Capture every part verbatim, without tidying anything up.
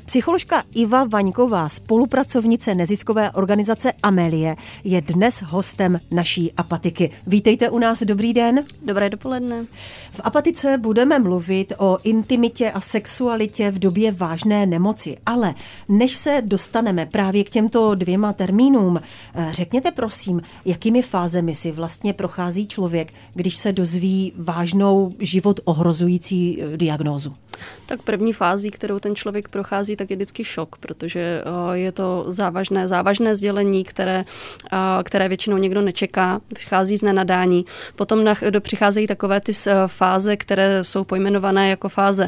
Psycholožka Iva Vaňková, spolupracovnice neziskové organizace Amelie, je dnes hostem naší Apatiky. Vítejte u nás, dobrý den. Dobré dopoledne. V Apatice budeme mluvit o intimitě a sexualitě v době vážné nemoci, ale než se dostaneme právě k těmto dvěma termínům, řekněte prosím, jakými fázemi si vlastně prochází člověk, když se dozví vážnou život ohrozující diagnózu? Tak první fází, kterou ten člověk prochází, tak je vždycky šok, protože je to závažné, závažné sdělení, které, které většinou někdo nečeká, přichází z nenadání. Potom přicházejí takové ty fáze, které jsou pojmenované jako fáze,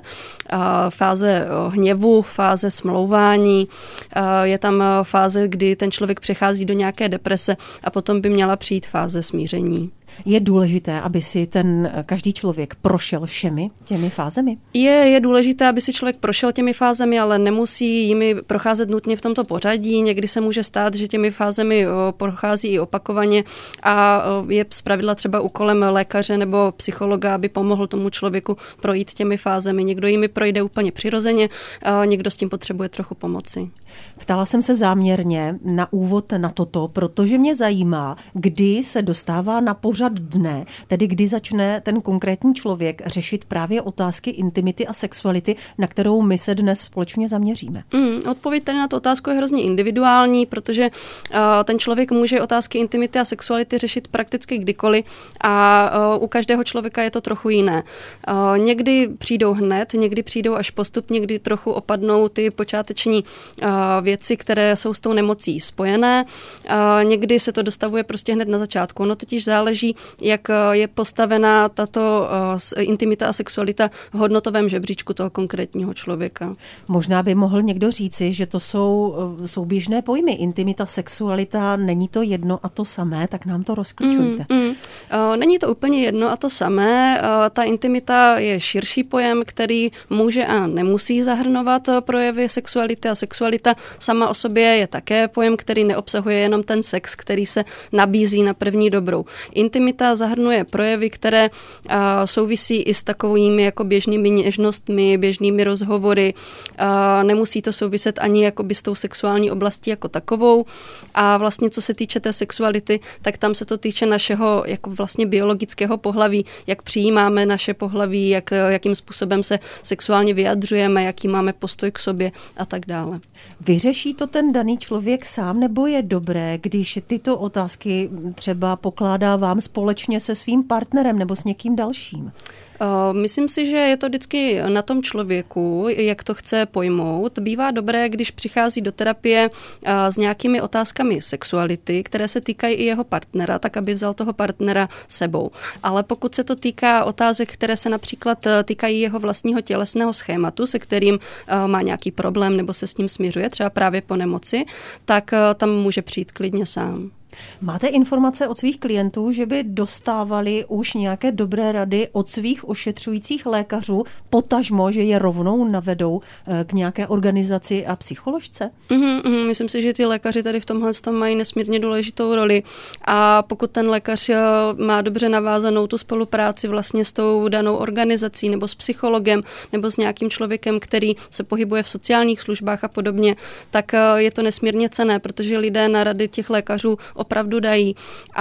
fáze hněvu, fáze smlouvání. Je tam fáze, kdy ten člověk přechází do nějaké deprese a potom by měla přijít fáze smíření. Je důležité, aby si ten každý člověk prošel všemi těmi fázemi? Je, je důležité, aby si člověk prošel těmi fázemi, ale nemusí jimi procházet nutně v tomto pořadí. Někdy se může stát, že těmi fázemi prochází i opakovaně a je zpravidla třeba úkolem lékaře nebo psychologa, aby pomohl tomu člověku projít těmi fázemi. Někdo jimi projde úplně přirozeně, někdo s tím potřebuje trochu pomoci. Ptala jsem se záměrně na úvod na toto, protože mě zajímá, kdy se dostává na pořad dne, tedy kdy začne ten konkrétní člověk řešit právě otázky intimity a sexuality, na kterou my se dnes společně zaměříme. Mm, odpověď tady na tu otázku je hrozně individuální, protože uh, ten člověk může otázky intimity a sexuality řešit prakticky kdykoliv a uh, u každého člověka je to trochu jiné. Uh, někdy přijdou hned, někdy přijdou až postupně, kdy trochu opadnou ty počáteční uh, věci, které jsou s tou nemocí spojené. Uh, někdy se to dostavuje prostě hned na začátku. Ono totiž záleží, jak je postavená tato uh, intimita a sexualita v hodnotovém žebříčku toho konkrétního člověka. Možná by mohl někdo říci, že to jsou souběžné pojmy. Intimita, sexualita, není to jedno a to samé, tak nám to rozklíčujte. Mm, mm. Uh, není to úplně jedno a to samé. Uh, ta intimita je širší pojem, který může a nemusí zahrnovat projevy sexuality a sexualita sama o sobě je také pojem, který neobsahuje jenom ten sex, který se nabízí na první dobrou. Intimita zahrnuje projevy, které uh, souvisí i s takovými jako běžnými něžnostmi, běžnými rozhovory. Uh, nemusí to souviset ani jakoby s tou sexuální oblastí jako takovou. A vlastně co se týče té sexuality, tak tam se to týče našeho jako vlastně biologického pohlaví, jak přijímáme naše pohlaví, jak, jakým způsobem se sexuálně vyjadřujeme, jaký máme postoj k sobě a tak dále. Vyřeší to ten daný člověk sám, nebo je dobré, když tyto otázky třeba pokládá vám společně se svým partnerem nebo s někým dalším? Myslím si, že je to vždycky na tom člověku, jak to chce pojmout. Bývá dobré, když přichází do terapie s nějakými otázkami sexuality, které se týkají i jeho partnera, tak aby vzal toho partnera sebou. Ale pokud se to týká otázek, které se například týkají jeho vlastního tělesného schématu, se kterým má nějaký problém nebo se s ním směřuje, třeba právě po nemoci, tak tam může přijít klidně sám. Máte informace od svých klientů, že by dostávali už nějaké dobré rady od svých ošetřujících lékařů, potažmo, že je rovnou navedou k nějaké organizaci a psycholožce? Mm-hmm, mm, myslím si, že ty lékaři tady v tomhle tom mají nesmírně důležitou roli a pokud ten lékař má dobře navázanou tu spolupráci vlastně s tou danou organizací nebo s psychologem nebo s nějakým člověkem, který se pohybuje v sociálních službách a podobně, tak je to nesmírně cenné, protože lidé na rady těch lékařů opravdu dají.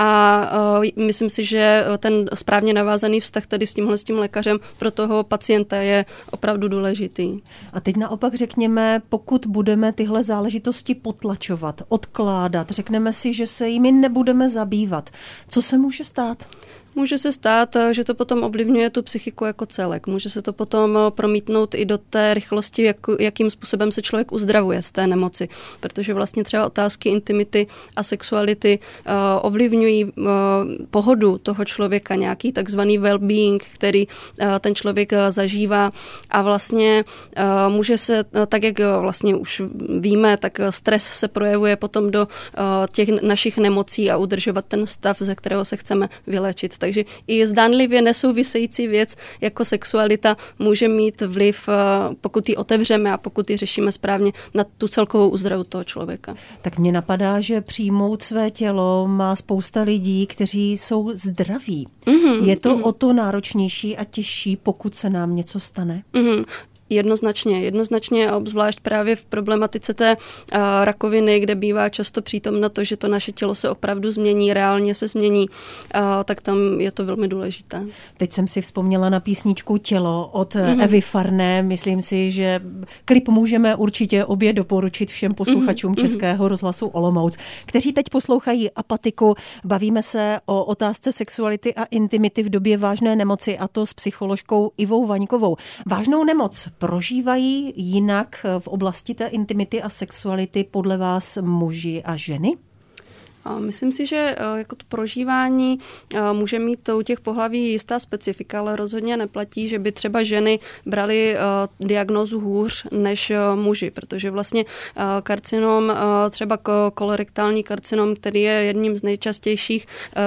A uh, myslím si, že ten správně navázaný vztah tady s tímhle s tím lékařem pro toho pacienta je opravdu důležitý. A teď naopak řekněme, pokud budeme tyhle záležitosti potlačovat, odkládat, řekneme si, že se jimi nebudeme zabývat, co se může stát? Může se stát, že to potom ovlivňuje tu psychiku jako celek. Může se to potom promítnout i do té rychlosti, jak, jakým způsobem se člověk uzdravuje z té nemoci. Protože vlastně třeba otázky intimity a sexuality uh, ovlivňují uh, pohodu toho člověka, nějaký takzvaný well-being, který uh, ten člověk uh, zažívá a vlastně uh, může se, uh, tak jak uh, vlastně už víme, tak uh, stres se projevuje potom do uh, těch našich nemocí a udržovat ten stav, ze kterého se chceme vyléčit. Takže i zdánlivě nesouvisející věc jako sexualita může mít vliv, pokud ji otevřeme a pokud ji řešíme správně, na tu celkovou úzdravu toho člověka. Tak mě napadá, že přijmout své tělo má spousta lidí, kteří jsou zdraví. Mm-hmm, Je to mm-hmm. o to náročnější a těžší, pokud se nám něco stane? Mm-hmm. Jednoznačně, jednoznačně, obzvlášť právě v problematice té uh, rakoviny, kde bývá často přítomno to, že to naše tělo se opravdu změní, reálně se změní, uh, tak tam je to velmi důležité. Teď jsem si vzpomněla na písničku Tělo od mm-hmm. Evy Farné. Myslím si, že klip můžeme určitě obě doporučit všem posluchačům mm-hmm. Českého rozhlasu Olomouc, kteří teď poslouchají Apatiku. Bavíme se o otázce sexuality a intimity v době vážné nemoci, a to s psycholožkou Ivou Vaňkovou. Vážnou nemoc prožívají jinak v oblasti té intimity a sexuality podle vás muži a ženy? Myslím si, že jako to prožívání může mít u těch pohlaví jistá specifika, ale rozhodně neplatí, že by třeba ženy brali diagnózu hůř než muži, protože vlastně karcinom, třeba kolorektální karcinom, který je jedním z nejčastějších,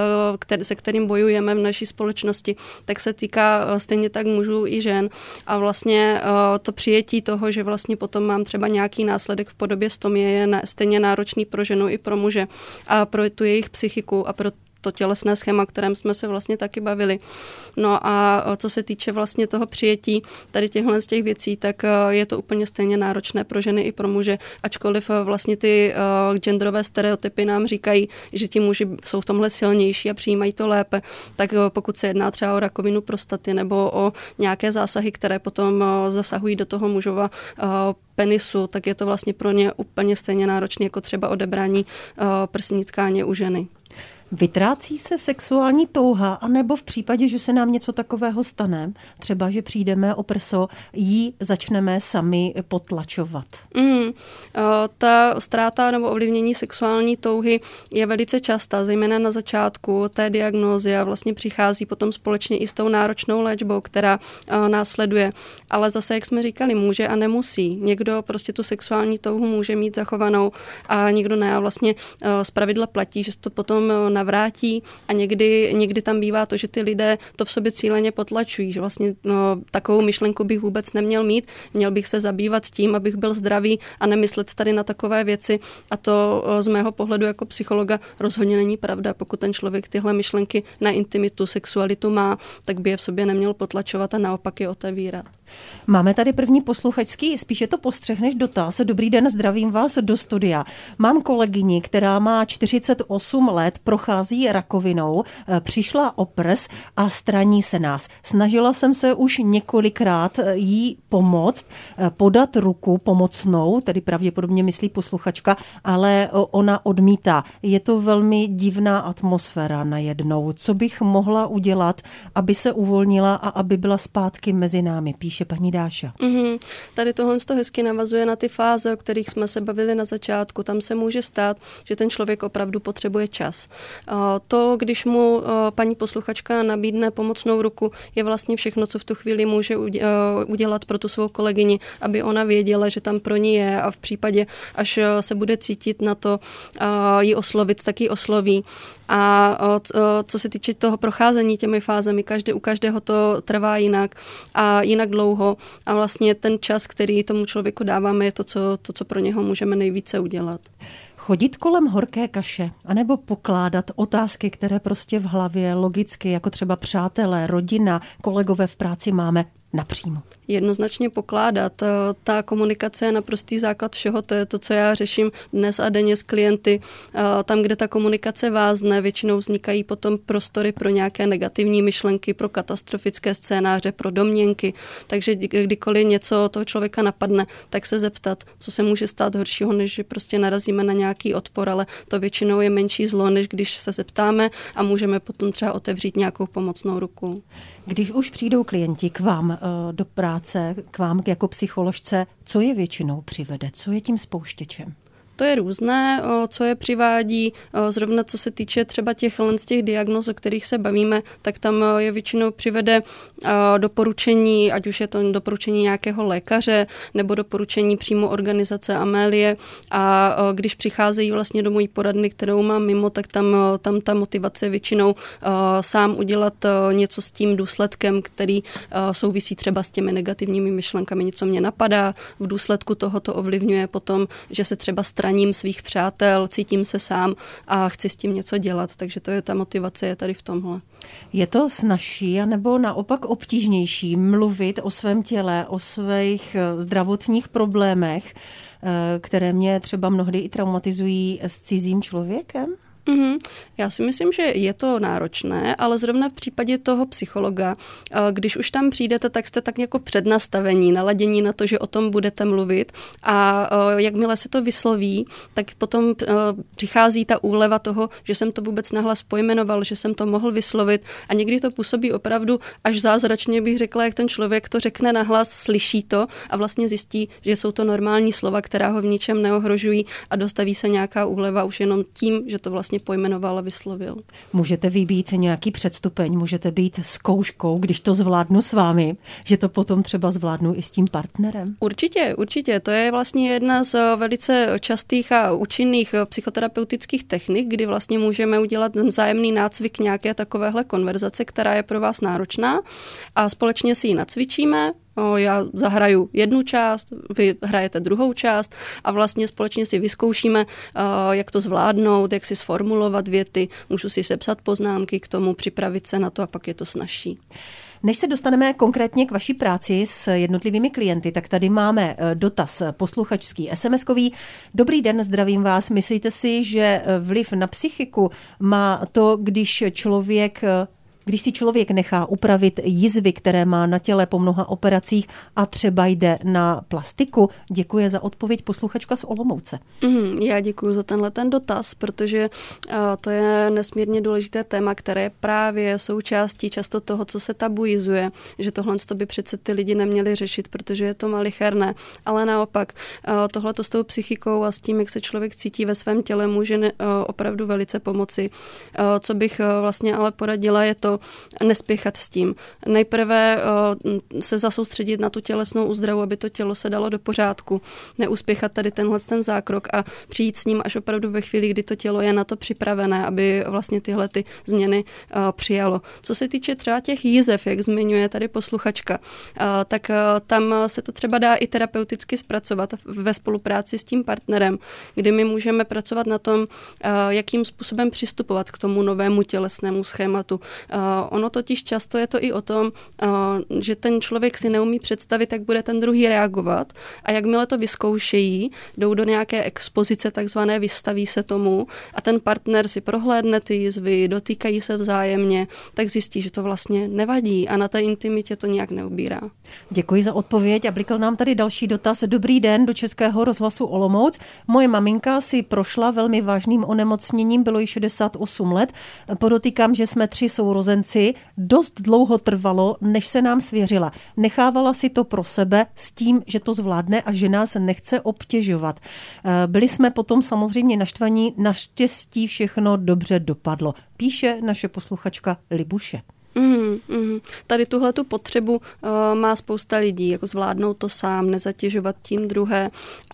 se kterým bojujeme v naší společnosti, tak se týká stejně tak mužů i žen. A vlastně to přijetí toho, že vlastně potom mám třeba nějaký následek v podobě stomie, je stejně náročný pro ženu i pro muže. A pro tu jejich psychiku a pro to tělesné schéma, o kterém jsme se vlastně taky bavili. No a co se týče vlastně toho přijetí tady těchhle z těch věcí, tak je to úplně stejně náročné pro ženy i pro muže, ačkoliv vlastně ty genderové stereotypy nám říkají, že ti muži jsou v tomhle silnější a přijímají to lépe, tak pokud se jedná třeba o rakovinu prostaty nebo o nějaké zásahy, které potom zasahují do toho mužova penisu, tak je to vlastně pro ně úplně stejně náročné jako třeba odebrání prsní tkáně u ženy. Vytrácí se sexuální touha, anebo v případě, že se nám něco takového stane, třeba, že přijdeme o prso, ji začneme sami potlačovat? Mm, ta ztráta nebo ovlivnění sexuální touhy je velice častá, zejména na začátku té diagnózy a vlastně přichází potom společně i s tou náročnou léčbou, která následuje. Ale zase, jak jsme říkali, může a nemusí. Někdo prostě tu sexuální touhu může mít zachovanou a někdo ne. A vlastně zpravidla platí, že to potom navrátí a někdy, někdy tam bývá to, že ty lidé to v sobě cíleně potlačují, že vlastně no, takovou myšlenku bych vůbec neměl mít, měl bych se zabývat tím, abych byl zdravý a nemyslet tady na takové věci a to z mého pohledu jako psychologa rozhodně není pravda. Pokud ten člověk tyhle myšlenky na intimitu, sexualitu má, tak by je v sobě neměl potlačovat a naopak je otevírat. Máme tady první posluchačský, spíše to postřehneš dotaz. Dobrý den, zdravím vás do studia. Mám kolegyni, která má čtyřicet osm let, prochází rakovinou, přišla o prs a straní se nás. Snažila jsem se už několikrát jí pomoct, podat ruku pomocnou, tedy pravděpodobně myslí posluchačka, ale ona odmítá. Je to velmi divná atmosféra najednou. Co bych mohla udělat, aby se uvolnila a aby byla zpátky mezi námi, píše paní Dáša. Mm-hmm. Tady tohle to hezky navazuje na ty fáze, o kterých jsme se bavili na začátku. Tam se může stát, že ten člověk opravdu potřebuje čas. To, když mu paní posluchačka nabídne pomocnou ruku, je vlastně všechno, co v tu chvíli může udělat pro tu svou kolegyni, aby ona věděla, že tam pro ní je a v případě, až se bude cítit na to ji oslovit, tak ji osloví. A co se týče toho procházení těmi fázemi, každé, u každého to trvá jinak a jinak dlouho a vlastně ten čas, který tomu člověku dáváme, je to, co, to, co pro něho můžeme nejvíce udělat. Chodit kolem horké kaše, anebo pokládat otázky, které prostě v hlavě logicky, jako třeba přátelé, rodina, kolegové v práci máme, napřímo. Jednoznačně pokládat. Ta komunikace je naprostý základ všeho, to je to, co já řeším dnes a denně s klienty. Tam, kde ta komunikace vázne, většinou vznikají potom prostory pro nějaké negativní myšlenky, pro katastrofické scénáře, pro domněnky. Takže kdykoliv něco toho člověka napadne, tak se zeptat, co se může stát horšího, než že prostě narazíme na nějaký odpor, ale to většinou je menší zlo, než když se zeptáme a můžeme potom třeba otevřít nějakou pomocnou ruku. Když už přijdou klienti k vám do práce, k vám jako psycholožce, co je většinou přivede? Co je tím spouštěčem? To je různé, co je přivádí, zrovna co se týče třeba těch, z těch diagnóz, o kterých se bavíme, tak tam je většinou přivede doporučení, ať už je to doporučení nějakého lékaře nebo doporučení přímo organizace Amélie a když přicházejí vlastně do mojí poradny, kterou mám mimo, tak tam, tam ta motivace je většinou sám udělat něco s tím důsledkem, který souvisí třeba s těmi negativními myšlenkami. Něco mě napadá, v důsledku toho to ovlivňuje potom, že se třeba zraním svých přátel, cítím se sám a chci s tím něco dělat. Takže to je ta motivace je tady v tomhle. Je to snazší anebo naopak obtížnější mluvit o svém těle, o svých zdravotních problémech, které mě třeba mnohdy i traumatizují, s cizím člověkem? Mm-hmm. Já si myslím, že je to náročné, ale zrovna v případě toho psychologa, když už tam přijdete, tak jste tak jako přednastavení, naladění na to, že o tom budete mluvit a jakmile se to vysloví, tak potom přichází ta úleva toho, že jsem to vůbec nahlas pojmenoval, že jsem to mohl vyslovit a někdy to působí opravdu až zázračně, bych řekla, jak ten člověk to řekne nahlas, slyší to a vlastně zjistí, že jsou to normální slova, která ho v ničem neohrožují a dostaví se nějaká úleva už jenom tím, že to vlastně pojmenoval a vyslovil. Můžete vybít nějaký předstupeň, můžete být zkouškou, když to zvládnu s vámi, že to potom třeba zvládnu i s tím partnerem? Určitě, určitě. To je vlastně jedna z velice častých a účinných psychoterapeutických technik, kdy vlastně můžeme udělat vzájemný nácvik nějaké takovéhle konverzace, která je pro vás náročná a společně si ji nacvičíme. O, já zahraju jednu část, vy hrajete druhou část a vlastně společně si vyzkoušíme, o, jak to zvládnout, jak si sformulovat věty, můžu si sepsat poznámky k tomu, připravit se na to a pak je to snazší. Než se dostaneme konkrétně k vaší práci s jednotlivými klienty, tak tady máme dotaz posluchačský es em eskový. Dobrý den, zdravím vás. Myslíte si, že vliv na psychiku má to, když člověk... Když si člověk nechá upravit jizvy, které má na těle po mnoha operacích a třeba jde na plastiku? Děkuji za odpověď posluchačka z Olomouce. Mm, já děkuji za tenhle ten dotaz, protože uh, to je nesmírně důležité téma, které je právě součástí často toho, co se tabuizuje, že tohle by přece ty lidi neměli řešit, protože je to malicherné, ale naopak uh, tohleto s tou psychikou a s tím, jak se člověk cítí ve svém těle, může ne, uh, opravdu velice pomoci. Uh, co bych uh, vlastně ale poradila je to, nespěchat s tím. Nejprve uh, se zasoustředit na tu tělesnou úzdravu, aby to tělo se dalo do pořádku. Neuspěchat tady tenhle ten zákrok a přijít s ním až opravdu ve chvíli, kdy to tělo je na to připravené, aby vlastně tyhle ty změny uh, přijalo. Co se týče třeba těch jizev, jak zmiňuje tady posluchačka, uh, tak uh, tam se to třeba dá i terapeuticky zpracovat ve spolupráci s tím partnerem, kdy my můžeme pracovat na tom, uh, jakým způsobem přistupovat k tomu novému tělesnému schématu. Uh, Ono totiž často je to i o tom, že ten člověk si neumí představit, jak bude ten druhý reagovat a jakmile to vyzkoušejí, jdou do nějaké expozice, takzvané vystaví se tomu a ten partner si prohlédne ty jizvy, dotýkají se vzájemně, tak zjistí, že to vlastně nevadí a na té intimitě to nějak neubírá. Děkuji za odpověď a blikl nám tady další dotaz. Dobrý den, do Českého rozhlasu Olomouc. Moje maminka si prošla velmi vážným onemocněním, bylo jí šedesát osm let. Podotýkám, že jsme tři sourozenci. Dost dlouho trvalo, než se nám svěřila. Nechávala si to pro sebe s tím, že to zvládne a že nás nechce obtěžovat. Byli jsme potom samozřejmě naštvaní, naštěstí všechno dobře dopadlo. Píše naše posluchačka Libuše. Mm, mm. Tady tuhletu potřebu uh, má spousta lidí, jako zvládnout to sám, nezatěžovat tím druhé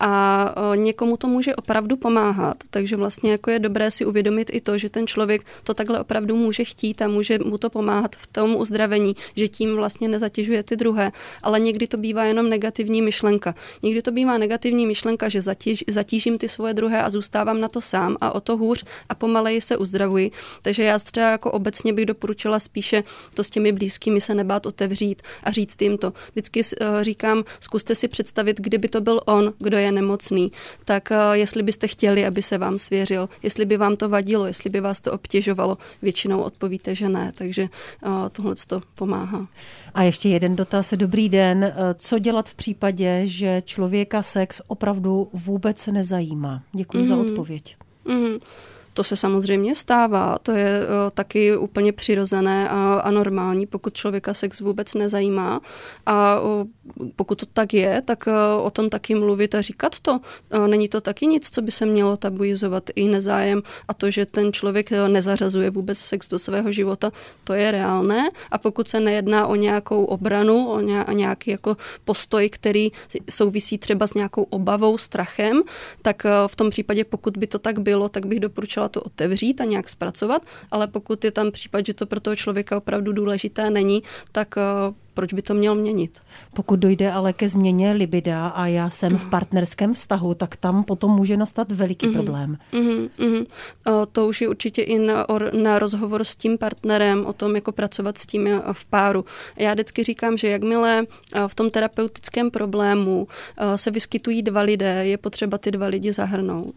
a uh, někomu to může opravdu pomáhat, takže vlastně jako je dobré si uvědomit i to, že ten člověk to takhle opravdu může chtít a může mu to pomáhat v tom uzdravení, že tím vlastně nezatěžuje ty druhé, ale někdy to bývá jenom negativní myšlenka. Někdy to bývá negativní myšlenka, že zatíž, zatížím ty svoje druhé a zůstávám na to sám a o to hůř a pomaleji se uzdravuji, takže já třeba jako obecně bych doporučila spíše to s těmi blízkými se nebát otevřít a říct jim to. Vždycky říkám, zkuste si představit, kdyby to byl on, kdo je nemocný, tak jestli byste chtěli, aby se vám svěřil, jestli by vám to vadilo, jestli by vás to obtěžovalo, většinou odpovíte, že ne, takže tohle to pomáhá. A ještě jeden dotaz. Dobrý den. Co dělat v případě, že člověka sex opravdu vůbec nezajímá? Děkuji mm. za odpověď. Mm. To se samozřejmě stává, to je uh, taky úplně přirozené a, a normální, pokud člověka sex vůbec nezajímá a uh, pokud to tak je, tak uh, o tom taky mluvit a říkat to. Uh, není to taky nic, co by se mělo tabuizovat, i nezájem a to, že ten člověk uh, nezařazuje vůbec sex do svého života, to je reálné a pokud se nejedná o nějakou obranu, o nějaký jako postoj, který souvisí třeba s nějakou obavou, strachem, tak uh, v tom případě, pokud by to tak bylo, tak bych doporučila to otevřít a nějak zpracovat, ale pokud je tam případ, že to pro toho člověka opravdu důležité není, tak proč by to měl měnit? Pokud dojde ale ke změně libida a já jsem v partnerském vztahu, tak tam potom může nastat veliký mm-hmm. problém. Mm-hmm, mm-hmm. O, to už je určitě i na, na rozhovor s tím partnerem, o tom, jako pracovat s tím v páru. Já vždycky říkám, že jakmile v tom terapeutickém problému se vyskytují dva lidé, je potřeba ty dva lidi zahrnout.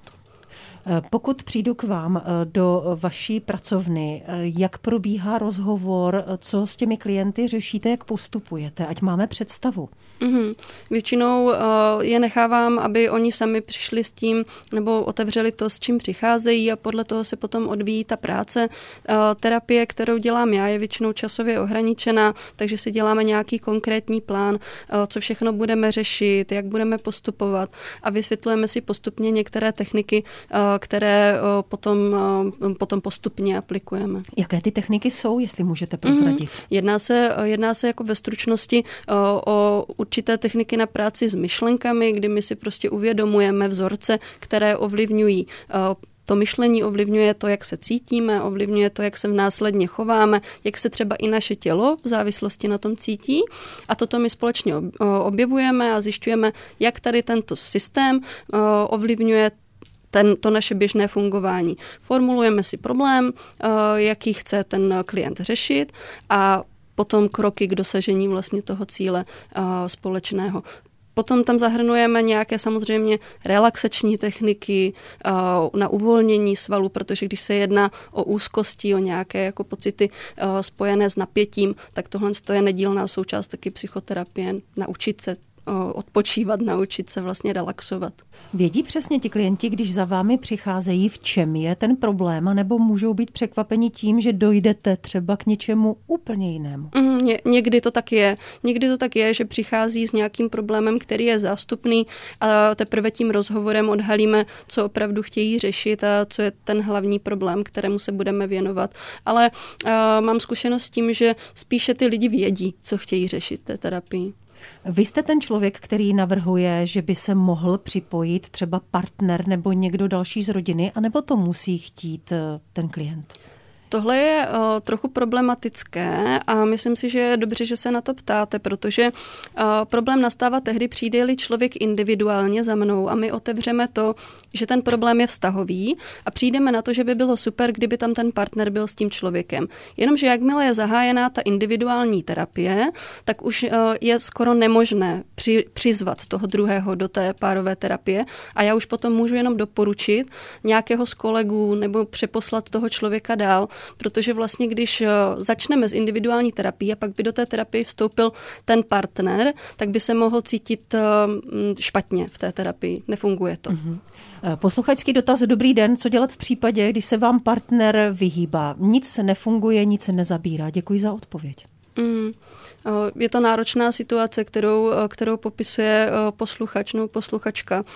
Pokud přijdu k vám do vaší pracovny, jak probíhá rozhovor, co s těmi klienty řešíte, jak postupujete, ať máme představu? Mm-hmm. Většinou uh, je nechávám, aby oni sami přišli s tím, nebo otevřeli to, s čím přicházejí a podle toho se potom odvíjí ta práce. Uh, terapie, kterou dělám já, je většinou časově ohraničená, takže si děláme nějaký konkrétní plán, uh, co všechno budeme řešit, jak budeme postupovat a vysvětlujeme si postupně některé techniky, uh, které uh, potom, uh, potom postupně aplikujeme. Jaké ty techniky jsou, jestli můžete prozradit? Mm-hmm. Jedná se, jedná se jako ve stručnosti uh, o určité techniky na práci s myšlenkami, kdy my si prostě uvědomujeme vzorce, které ovlivňují to myšlení, ovlivňuje to, jak se cítíme, ovlivňuje to, jak se následně chováme, jak se třeba i naše tělo v závislosti na tom cítí. A toto my společně objevujeme a zjišťujeme, jak tady tento systém ovlivňuje ten, to naše běžné fungování. Formulujeme si problém, jaký chce ten klient řešit a potom kroky k dosažení vlastně toho cíle uh, společného. Potom tam zahrnujeme nějaké samozřejmě relaxační techniky uh, na uvolnění svalů, protože když se jedná o úzkosti, o nějaké jako pocity uh, spojené s napětím, tak tohle je nedílná součást taky psychoterapie, naučit se odpočívat, naučit se vlastně relaxovat. Vědí přesně ti klienti, když za vámi přicházejí, v čem je ten problém, anebo můžou být překvapeni tím, že dojdete třeba k něčemu úplně jinému? Mm, ně, někdy to tak je. Někdy to tak je, že přichází s nějakým problémem, který je zástupný a teprve tím rozhovorem odhalíme, co opravdu chtějí řešit a co je ten hlavní problém, kterému se budeme věnovat. Ale uh, mám zkušenost s tím, že spíše ty lidi vědí, co chtějí řešit té terapii. Vy jste ten člověk, který navrhuje, že by se mohl připojit třeba partner nebo někdo další z rodiny, anebo to musí chtít ten klient? Tohle je uh, trochu problematické a myslím si, že je dobře, že se na to ptáte, protože uh, problém nastává tehdy, přijde-li člověk individuálně za mnou a my otevřeme to, že ten problém je vztahový a přijdeme na to, že by bylo super, kdyby tam ten partner byl s tím člověkem. Jenomže jakmile je zahájená ta individuální terapie, tak už uh, je skoro nemožné při, přizvat toho druhého do té párové terapie a já už potom můžu jenom doporučit nějakého z kolegů nebo přeposlat toho člověka dál, protože vlastně když začneme s individuální terapií a pak by do té terapie vstoupil ten partner, tak by se mohl cítit špatně v té terapii. Nefunguje to. Mm-hmm. Posluchačský dotaz. Dobrý den. Co dělat v případě, když se vám partner vyhýbá? Nic se nefunguje, nic se nezabírá. Děkuji za odpověď. Mm. Je to náročná situace, kterou, kterou popisuje posluchač nebo posluchačka.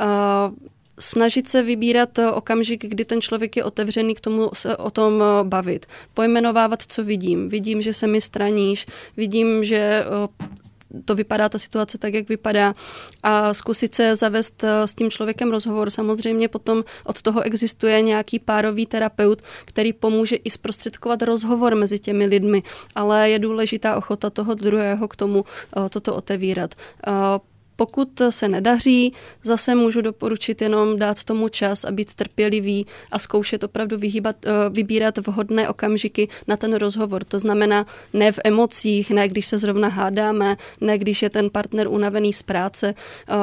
Snažit se vybírat okamžik, kdy ten člověk je otevřený k tomu se o tom bavit. Pojmenovávat, co vidím. Vidím, že se mi straníš, vidím, že to vypadá ta situace tak, jak vypadá a zkusit se zavést s tím člověkem rozhovor. Samozřejmě potom od toho existuje nějaký párový terapeut, který pomůže i zprostředkovat rozhovor mezi těmi lidmi, ale je důležitá ochota toho druhého k tomu toto otevírat. Pokud se nedaří, zase můžu doporučit jenom dát tomu čas a být trpělivý a zkoušet opravdu vyhýbat, vybírat vhodné okamžiky na ten rozhovor. To znamená ne v emocích, ne když se zrovna hádáme, ne když je ten partner unavený z práce.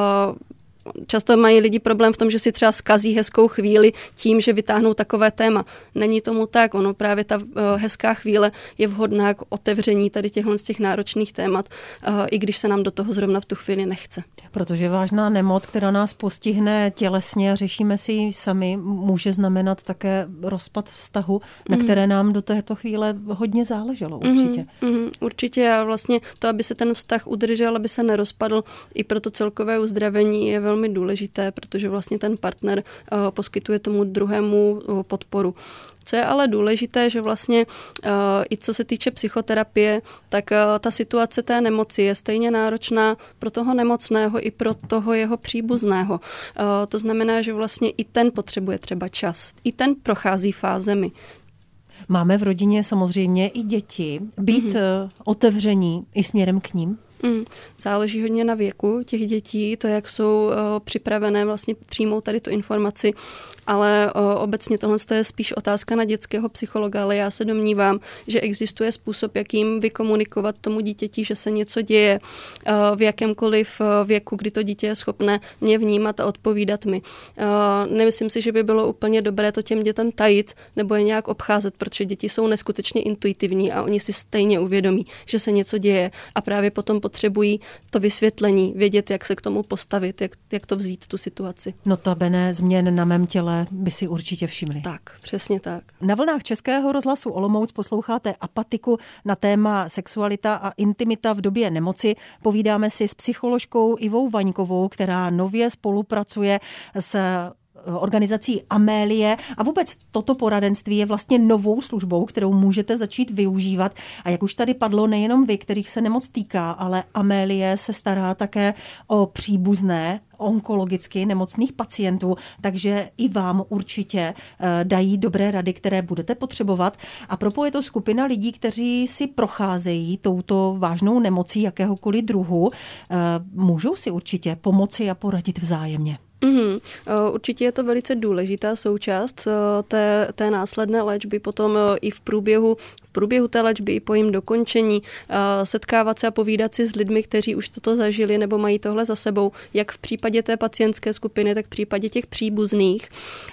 Často mají lidi problém v tom, že si třeba zkazí hezkou chvíli tím, že vytáhnou takové téma. Není tomu tak, ono právě ta hezká chvíle je vhodná k otevření tady těchhle z těch náročných témat, i když se nám do toho zrovna v tu chvíli nechce. Protože vážná nemoc, která nás postihne tělesně a řešíme si ji sami, může znamenat také rozpad vztahu, na které nám do této chvíle hodně záleželo určitě. Mm, mm, určitě a vlastně to, aby se ten vztah udržel, aby se nerozpadl, i pro to celkové uzdravení je velmi důležité, protože vlastně ten partner uh, poskytuje tomu druhému uh, podporu. Co je ale důležité, že vlastně uh, i co se týče psychoterapie, tak uh, ta situace té nemoci je stejně náročná pro toho nemocného i pro toho jeho příbuzného. Uh, to znamená, že vlastně i ten potřebuje třeba čas. I ten prochází fázemi. Máme v rodině samozřejmě i děti. Být mm-hmm. otevření i směrem k nim? Mm, záleží hodně na věku těch dětí, to, jak jsou uh, připravené vlastně přijmout tady tu informaci, ale uh, obecně tohle je spíš otázka na dětského psychologa, ale já se domnívám, že existuje způsob, jakým vykomunikovat tomu dítěti, že se něco děje uh, v jakémkoliv uh, věku, kdy to dítě je schopné mě vnímat a odpovídat mi. Uh, nemyslím si, že by bylo úplně dobré to těm dětem tajit nebo je nějak obcházet, protože děti jsou neskutečně intuitivní a oni si stejně uvědomí, že se něco děje a právě potom potřebují to vysvětlení, vědět, jak se k tomu postavit, jak, jak to vzít, tu situaci. Notabene změn na mém těle by si určitě všimli. Tak, přesně tak. Na vlnách Českého rozhlasu Olomouc posloucháte Apatiku na téma sexualita a intimita v době nemoci. Povídáme si s psycholožkou Ivou Vaňkovou, která nově spolupracuje s organizací Amélie a vůbec toto poradenství je vlastně novou službou, kterou můžete začít využívat. A jak už tady padlo, nejenom vy, kterých se nemoc týká, ale Amélie se stará také o příbuzné onkologicky nemocných pacientů, takže i vám určitě dají dobré rady, které budete potřebovat. A propo je to skupina lidí, kteří si procházejí touto vážnou nemocí jakéhokoliv druhu. Můžou si určitě pomoci a poradit vzájemně. Mm-hmm. Určitě je to velice důležitá součást té, té následné léčby, potom i v průběhu, v průběhu té léčby i po jejím dokončení setkávat se a povídat si s lidmi, kteří už toto zažili nebo mají tohle za sebou, jak v případě té pacientské skupiny, tak v případě těch příbuzných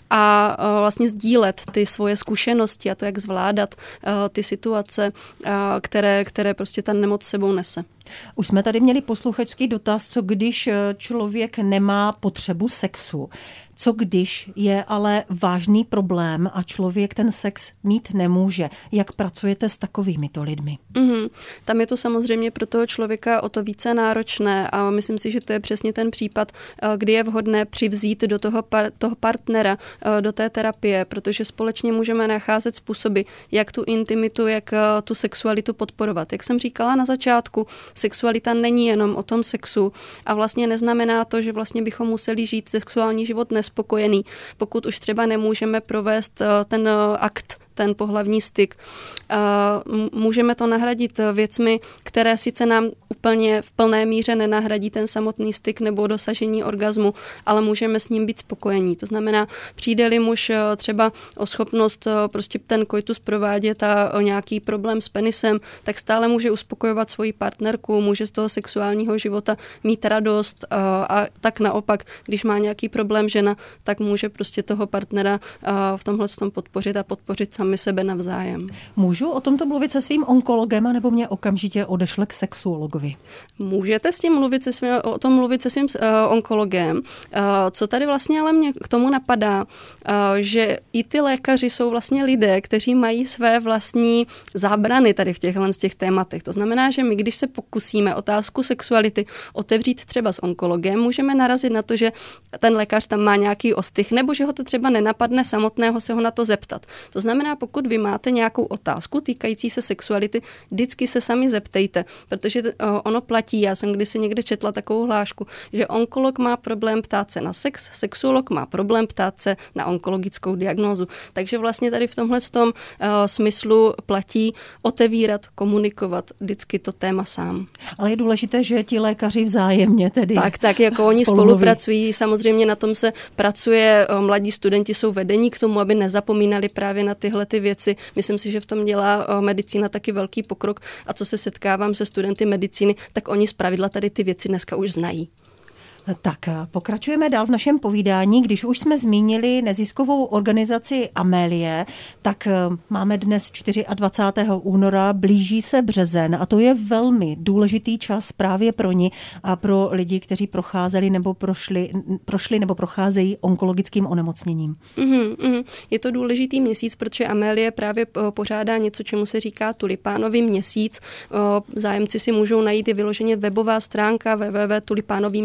a vlastně sdílet ty svoje zkušenosti a to, jak zvládat ty situace, které, které prostě ta nemoc sebou nese. Už jsme tady měli posluchačský dotaz, co když člověk nemá potřebu sexu. Co když je ale vážný problém a člověk ten sex mít nemůže? Jak pracujete s takovýmito lidmi? Mm-hmm. Tam je to samozřejmě pro toho člověka o to více náročné a myslím si, že to je přesně ten případ, kdy je vhodné přivzít do toho, par- toho partnera, do té terapie, protože společně můžeme nacházet způsoby, jak tu intimitu, jak tu sexualitu podporovat. Jak jsem říkala na začátku, sexualita není jenom o tom sexu a vlastně neznamená to, že vlastně bychom museli žít sexuální život nespokojený, pokud už třeba nemůžeme provést ten akt, ten pohlavní styk. Můžeme to nahradit věcmi, které sice nám úplně v plné míře nenahradí ten samotný styk nebo dosažení orgazmu, ale můžeme s ním být spokojení. To znamená, přijde-li muž třeba o schopnost prostě ten koitus provádět a o nějaký problém s penisem, tak stále může uspokojovat svoji partnerku, může z toho sexuálního života mít radost a, a tak naopak, když má nějaký problém žena, tak může prostě toho partnera v tomhle tom podpořit a podpořit sami sebe navzájem. Můžu o tomto mluvit se svým onkologem, anebo mě okamžitě odešle k sexuologovi? Můžete s tím mluvit se svým, o tom mluvit se svým uh, onkologem. Uh, co tady vlastně ale mě k tomu napadá, uh, že i ty lékaři jsou vlastně lidé, kteří mají své vlastní zábrany tady v těchhle z těch tématech. To znamená, že my, když se pokusíme otázku sexuality otevřít třeba s onkologem, můžeme narazit na to, že ten lékař tam má nějaký ostych, nebo že ho to třeba nenapadne samotného se ho na to zeptat. To znamená, pokud vy máte nějakou otázku týkající se sexuality, vždycky se sami zeptejte, protože ono platí. Já jsem kdysi někde četla takovou hlášku, že onkolog má problém ptát se na sex, sexuolog má problém ptát se na onkologickou diagnózu. Takže vlastně tady v tomhle tom uh, smyslu platí otevírat, komunikovat vždycky to téma sám. Ale je důležité, že ti lékaři vzájemně tedy Tak, tak, jako oni spolupracují, samozřejmě na tom se pracuje, mladí studenti jsou vedení k tomu, aby nezapomínali právě na tyhle ty věci. Myslím si, že v tom dělá medicína taky velký pokrok a co se setkávám se studenty medicíny, tak oni zpravidla tady ty věci dneska už znají. Tak pokračujeme dál v našem povídání. Když už jsme zmínili neziskovou organizaci Amélie, tak máme dnes dvacátého čtvrtého února, blíží se březen a to je velmi důležitý čas právě pro ní a pro lidi, kteří procházeli nebo prošli, prošli nebo procházejí onkologickým onemocněním. Mm-hmm, mm, je to důležitý měsíc, protože Amélie právě pořádá něco, čemu se říká tulipánový měsíc. Zájemci si můžou najít i vyloženě webová stránka w w w tečka tulipánový měsíc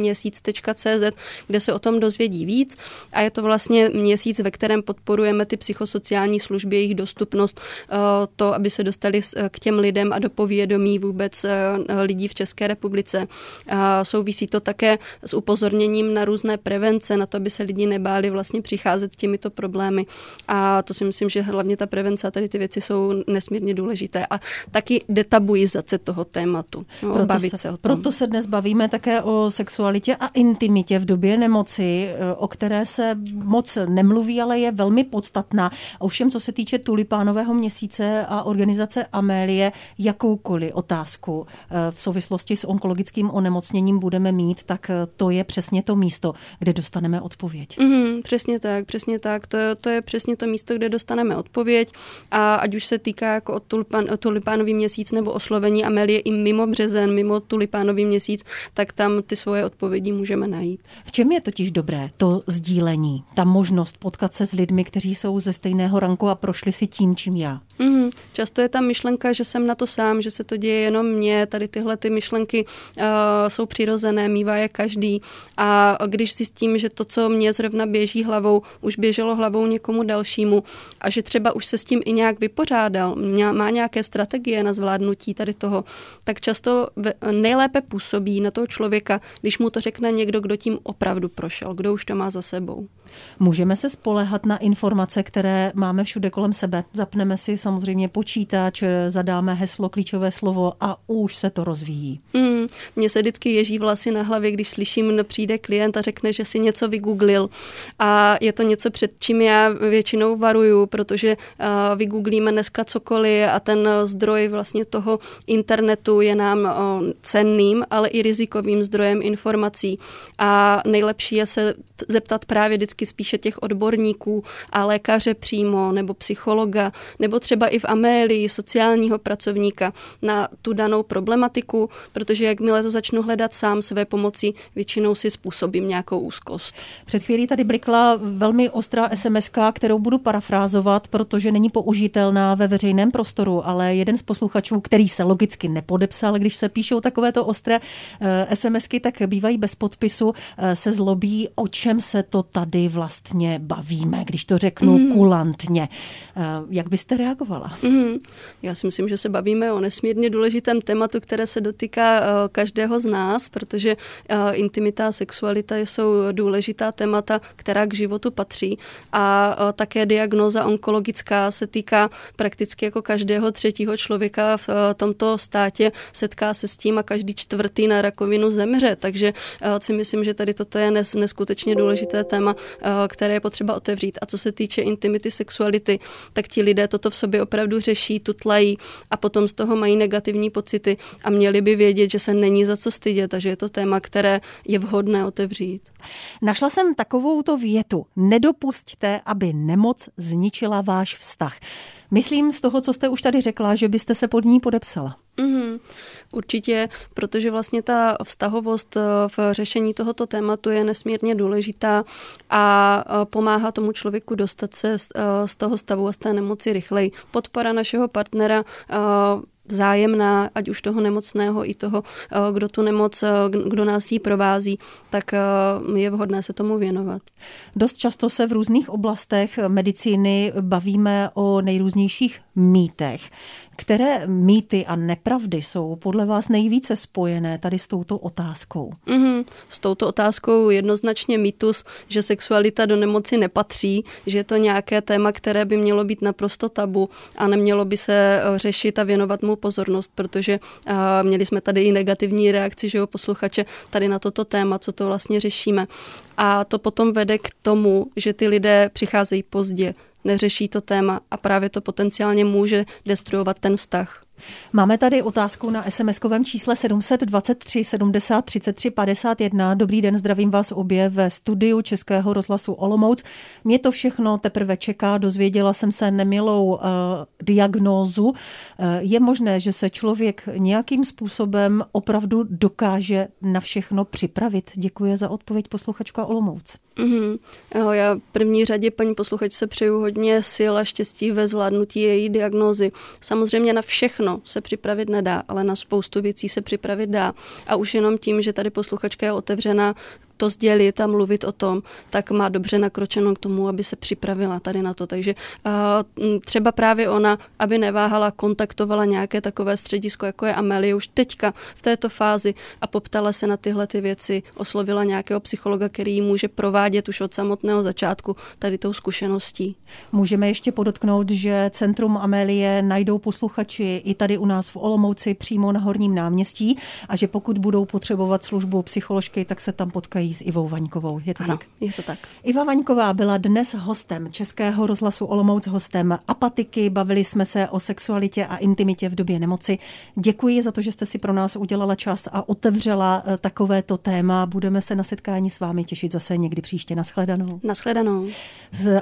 tečka cé zet, kde se o tom dozvědí víc a je to vlastně měsíc, ve kterém podporujeme ty psychosociální služby, jejich dostupnost, to, aby se dostali k těm lidem a do povědomí vůbec lidí v České republice. Souvisí to také s upozorněním na různé prevence, na to, aby se lidi nebáli vlastně přicházet těmito problémy. A to si myslím, že hlavně ta prevence a tady ty věci jsou nesmírně důležité. A taky detabuizace toho tématu. No, proto, bavit se, se o tom. proto se dnes bavíme také o sexualitě a intimitě v době nemoci, o které se moc nemluví, ale je velmi podstatná. Ovšem, co se týče tulipánového měsíce a organizace Amélie, jakoukoliv otázku v souvislosti s onkologickým onemocněním budeme mít, tak to je přesně to místo, kde dostaneme odpověď. Mm, přesně tak, přesně tak. To, to je přesně to místo, kde dostaneme odpověď a ať už se týká jako o, tulipán, o tulipánový měsíc nebo oslovení Amélie i mimo březen, mimo tulipánový měsíc, tak tam ty svoje odpovědi můžeme najít. V čem je totiž dobré to sdílení, ta možnost potkat se s lidmi, kteří jsou ze stejného ranku a prošli si tím, čím já? Mm, často je tam myšlenka, že jsem na to sám, že se to děje jenom mně, tady tyhle ty myšlenky uh, jsou přirozené, mívá je každý a když zjistím, že to, co mě zrovna běží hlavou, už běželo hlavou někomu dalšímu a že třeba už se s tím i nějak vypořádal, má nějaké strategie na zvládnutí tady toho, tak často nejlépe působí na toho člověka, když mu to řekne někdo, kdo tím opravdu prošel, kdo už to má za sebou. Můžeme se spoléhat na informace, které máme všude kolem sebe. Zapneme si samozřejmě počítač, zadáme heslo, klíčové slovo a už se to rozvíjí. Mm, mně se vždycky ježí vlasy na hlavě, když slyším, přijde klient a řekne, že si něco vygooglil. A je to něco, před čím já většinou varuju, protože uh, vygooglíme dneska cokoliv a ten zdroj vlastně toho internetu je nám uh, cenným, ale i rizikovým zdrojem informací. A nejlepší je se zeptat právě vždycky spíše těch odborníků a lékaře přímo, nebo psychologa, nebo třeba i v Amélii sociálního pracovníka na tu danou problematiku, protože jakmile to začnu hledat sám své pomocí, většinou si způsobím nějakou úzkost. Před chvílí tady blikla velmi ostrá es em eska, kterou budu parafrázovat, protože není použitelná ve veřejném prostoru, ale jeden z posluchačů, který se logicky nepodepsal, když se píšou takovéto ostré es em esky, tak bývají bez podpisu, se zlobí, o čem se to tady vlastně bavíme, když to řeknu mm. kulantně. Jak byste reagovala? Mm. Já si myslím, že se bavíme o nesmírně důležitém tématu, které se dotýká každého z nás, protože intimita a sexualita jsou důležitá témata, která k životu patří a také diagnóza onkologická se týká prakticky jako každého třetího člověka v tomto státě, setká se s tím a každý čtvrtý na rakovinu zemře, takže si myslím, že tady toto je neskutečně důležité téma, které je potřeba otevřít. A co se týče intimity, sexuality, tak ti lidé toto v sobě opravdu řeší, tutlají a potom z toho mají negativní pocity a měli by vědět, že se není za co stydět, takže je to téma, které je vhodné otevřít. Našla jsem takovouto větu. Nedopusťte, aby nemoc zničila váš vztah. Myslím z toho, co jste už tady řekla, že byste se pod ní podepsala. Mm, určitě, protože vlastně ta vztahovost v řešení tohoto tématu je nesmírně důležitá a pomáhá tomu člověku dostat se z toho stavu a z té nemoci rychleji. Podpora našeho partnera vzájemná, ať už toho nemocného i toho, kdo tu nemoc, kdo nás jí provází, tak je vhodné se tomu věnovat. Dost často se v různých oblastech medicíny bavíme o nejrůznějších mýtech. Které mýty a nepravdy jsou podle vás nejvíce spojené tady s touto otázkou? Mm-hmm. S touto otázkou jednoznačně mýtus, že sexualita do nemoci nepatří, že je to nějaké téma, které by mělo být naprosto tabu a nemělo by se řešit a věnovat mu pozornost, protože uh, měli jsme tady i negativní reakci, že jo, posluchače tady na toto téma, co to vlastně řešíme. A to potom vede k tomu, že ty lidé přicházejí pozdě, neřeší to téma a právě to potenciálně může destruovat ten vztah. Máme tady otázku na es em eskovém čísle sedm set dvacet tři sedmdesát třicet tři padesát jedna. Dobrý den, zdravím vás obě ve studiu Českého rozhlasu Olomouc. Mě to všechno teprve čeká, dozvěděla jsem se nemilou uh, diagnózu. Uh, je možné, že se člověk nějakým způsobem opravdu dokáže na všechno připravit? Děkuji za odpověď, posluchačka Olomouc. Mm-hmm. Já v první řadě paní posluchačce přeju hodně sil a štěstí ve zvládnutí její diagnózy. Samozřejmě na všechno se připravit nedá, ale na spoustu věcí se připravit dá. A už jenom tím, že tady posluchačka je otevřená to sdělit a mluvit o tom, tak má dobře nakročeno k tomu, aby se připravila tady na to. Takže uh, třeba právě ona, aby neváhala, kontaktovala nějaké takové středisko, jako je Amelie už teďka v této fázi a poptala se na tyhle ty věci, oslovila nějakého psychologa, který ji může provádět už od samotného začátku tady tou zkušeností. Můžeme ještě podotknout, že Centrum Amelie najdou posluchači i tady u nás v Olomouci přímo na Horním náměstí a že pokud budou potřebovat službu psycholožky, tak se tam potkají s Ivou Vaňkovou. Je to ano, tak? Je to tak. Iva Vaňková byla dnes hostem Českého rozhlasu Olomouc, hostem Apatiky. Bavili jsme se o sexualitě a intimitě v době nemoci. Děkuji za to, že jste si pro nás udělala čas a otevřela takovéto téma. Budeme se na setkání s vámi těšit zase někdy příště. Nashledanou. Nashledanou. Z